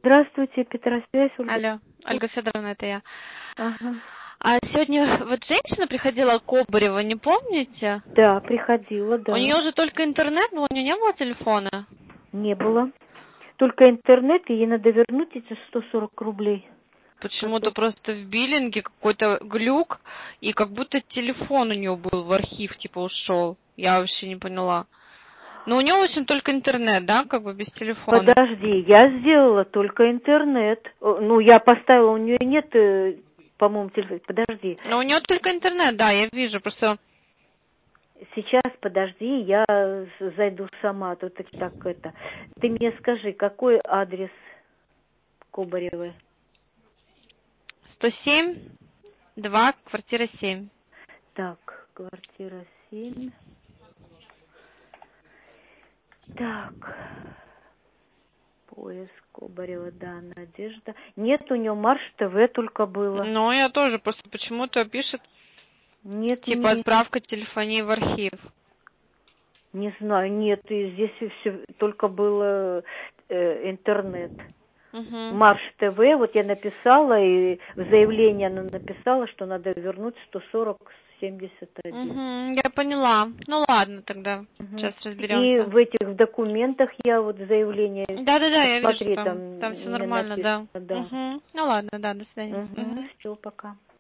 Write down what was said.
Здравствуйте, Петросвязь, Ольга. Алло, Ольга Федоровна, это я. Ага. А сегодня вот женщина приходила, Кобарева, не помните? Да, приходила, У да. нее же только интернет, но у нее не было телефона. Не было. Только интернет, и ей надо вернуть эти 140 рублей. Почему-то просто в биллинге какой-то глюк, и как будто телефон у нее был в архив, типа ушел. Я вообще не поняла. Но у нее, в общем, только интернет, да, как бы без телефона. Подожди, я сделала только интернет. Ну, я поставила, у нее нет, по-моему, телефона. Подожди. Но у нее только интернет, да, я вижу, просто... Сейчас, подожди, я зайду сама. Тут так это. Ты мне скажи, какой адрес Кобаревой? 107, 2, квартира 7. Так, квартира 7. Так. Поиск Кобарева, да, Надежда. Нет, у нее Марш ТВ только было. Ну, я тоже, просто почему-то пишет, Нет, типа, не, отправка телефонии в архив. не знаю, нет, и здесь все только было интернет. Угу. Марш ТВ, вот я написала, и в заявлении она написала, что надо вернуть 140-71. Угу, я поняла. Ну ладно тогда. Угу. Сейчас И разберемся. в этих документах я вот заявление, Да-да-да, я вижу, посмотри, там все там не нормально, написано, да. да. Угу. Ну ладно, да, до свидания. Угу. Угу. Все, пока.